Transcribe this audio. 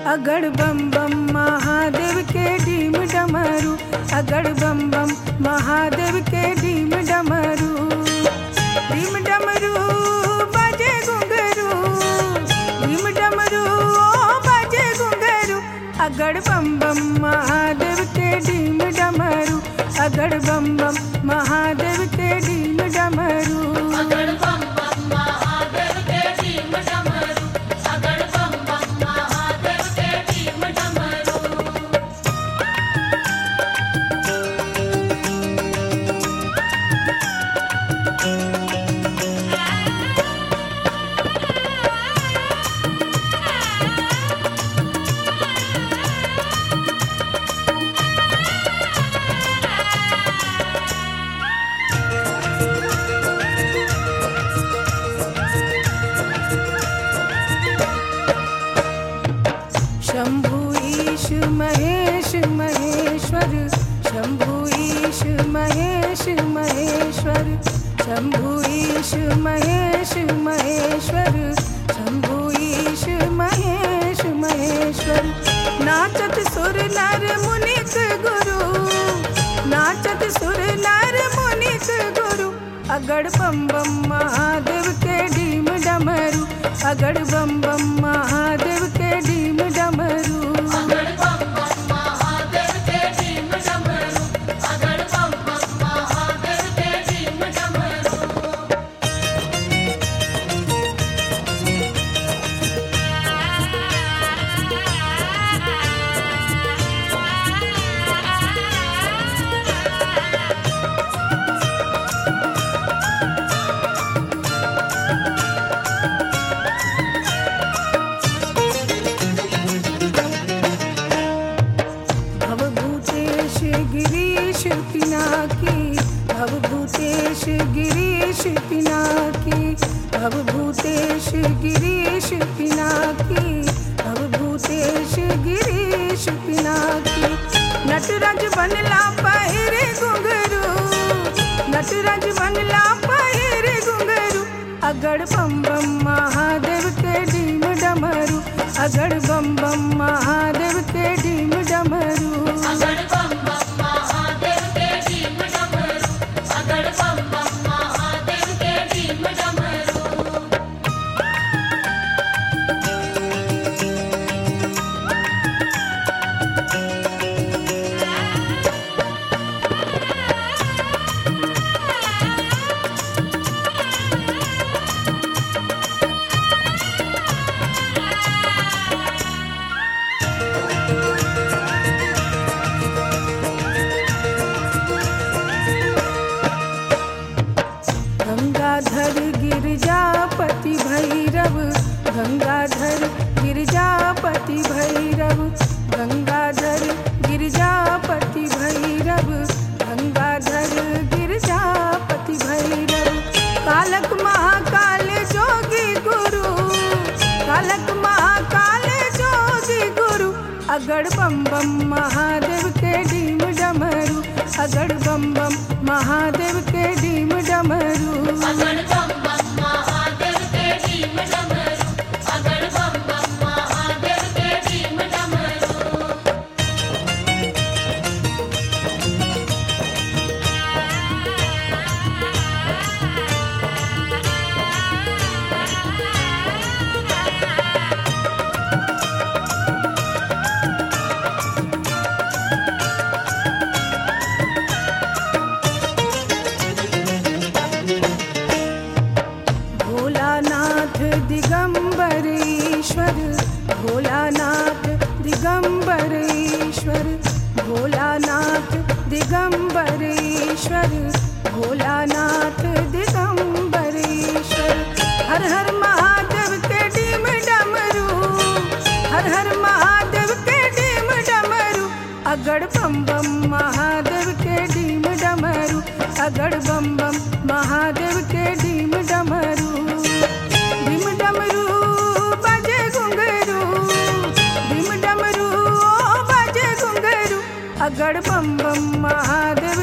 अगड़ बम बम महादेव के डीम डमरू, अगड़ बम बम महादेव के डीम डमरू। डीम डमरू बाजे घुंघरू, डीम डमरू बाजे घुंघरू। अगड़ बम बम महादेव के डीम डमरू, अगड़ बम बम महादेव के डीम डमरू। अगड़ बम बम महादेव के डीम डमरू, अगड़ बम बम महादेव के डीम डमरू। शंभु ईश महेश महेश्वर, शंभु ईश महेश महेश्वर, शंभु ईश महेश महेश्वर, शंभु ईश महेश महेश्वर। नाचत सुर नर मुनित गुरु, नाचत सुर नर मुनित गुरु। अगड़ बम बम महादेव के डीम डमरू, अगड़ बम बम महादेव के डीम डमरू। अगड़ बम बम महादेव के डीम डमरू, अगड़ बम बम महादेव के डीम डमरू। भवभूतेश गिरीश पिनाकी, भवभूतेश गिरीश पिनाकी, भवभूतेश गिरीश पिनाकी, भवभूतेश गिरीश पिनाकी। नटराज बनला पहिरे घुंघरू, नटराज बनला पहिरे घुंघरू। अगड़ बम बम महादेव के डीम डमरू, अगड़ बम बम महादेव के डीम डमरू। अगड़ बम बम महादेव के डीम डमरू, अगड़ बम बम महादेव के डीम डमरू। गंगाधर गिरजापति भैरव, गंगाधर गिरजापति भैरव, गंगाधर गिरजापति भैरव, गंगाधर गिरजापति भैरव। कालक महाकाल जोगी गुरु, कालक महाकाल जोगी गुरु। अगड़ बम बम महादेव के डीम डमरू, अगड़ बम बम महादेव के डीम डमरू। अगड़ बम बम महादेव के डीम डमरू, अगड़ बम बम महादेव के डीम डमरू। भोलानाथ दिगंबर ईश्वर, भोलानाथ दिगंबर ईश्वर, भोलानाथ दिगंबर ईश्वर, भोलानाथ दिगंबर ईश्वर। हर हर महादेव के डीम डमरू, हर हर महादेव के डीम डमरू। अगड़ बम बम महादेव के डीम डमरू, अगड़ बम बम महादेव के डीम डमरू। डीम डमरू बाजे घुंघरू, डीम डमरू बाजे घुंघरू। अगड़ बम बम महादेव